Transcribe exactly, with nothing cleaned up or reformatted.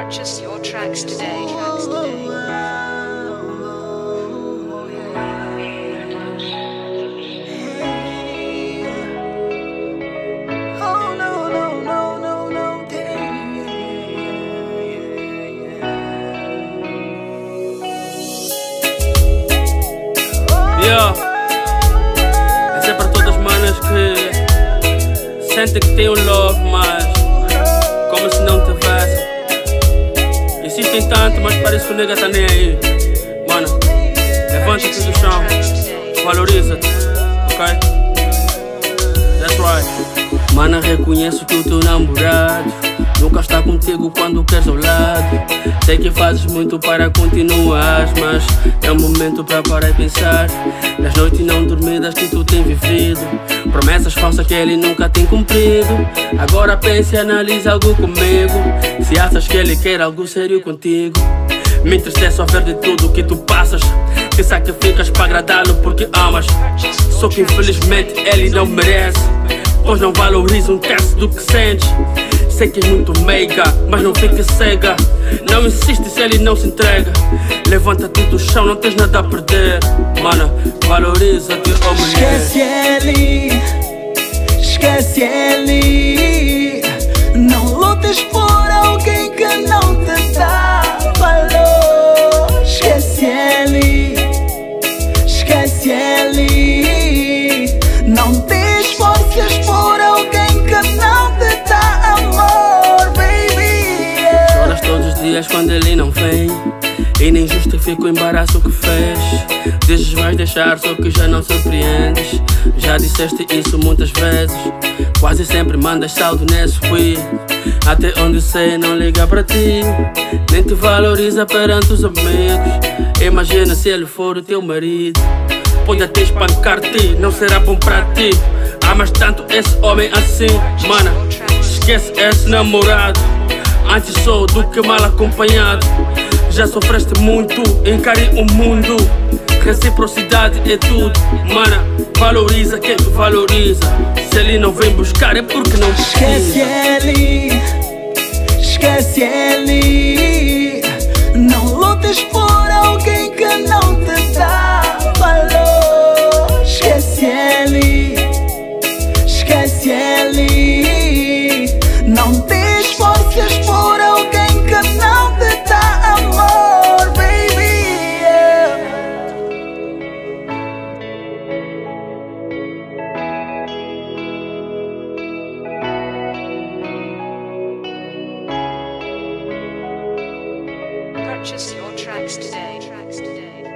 Purchase your tracks today. Tracks today. Yeah. Essa é para todas as manas que sentem que têm um love, mas como se não tivessem. Insistem tanto, mas parece que o nega tá nem aí. Mano, levanta-te do chão, valoriza-te, ok? That's right. Mana, reconheço que o teu namorado nunca está contigo quando queres ao lado. Sei que fazes muito para continuar, mas é um momento para parar e pensar nas noites não dormidas que tu tens vivido, promessas falsas que ele nunca tem cumprido. Agora pense e analisa algo comigo. Se achas que ele quer algo sério contigo, me entristece ao ver de tudo que tu passas, que sacrificas para agradá-lo porque amas. Só que infelizmente ele não merece, pois não valoriza um terço do que sentes. Sei que és muito meiga, mas não fiques cega. Não insiste se ele não se entrega. Levanta-te do chão, não tens nada a perder. Mana, valoriza-te, oh mulher. Esquece ele, esquece ele. Não lutes por alguém que não te dá valor. Esquece ele, esquece ele. Não te esforces por alguém que não te dá amor, baby, yeah. Choras todos os dias quando ele não vem e nem justifica o embaraço que fez. Dizes vais deixar, só que já não surpreendes. Já disseste isso muitas vezes. Quase sempre mandas saldo nesse fui. Até onde sei não liga para ti, nem te valoriza perante os amigos. Imagina se ele for o teu marido, pode até espancar-te, não será bom para ti. Amas tanto esse homem assim, mana, esquece esse namorado. Antes sou do que mal acompanhado. Já sofreste muito, encare o mundo. Reciprocidade é tudo, mana, valoriza quem te valoriza. Se ele não vem buscar é porque não precisa. Esquece ele, esquece ele. Não lutes por alguém que não te dá valor. Esquece ele, esquece ele. Não te esforces por alguém que não te dá amor, baby, yeah. Purchase your tracks today. Tracks today.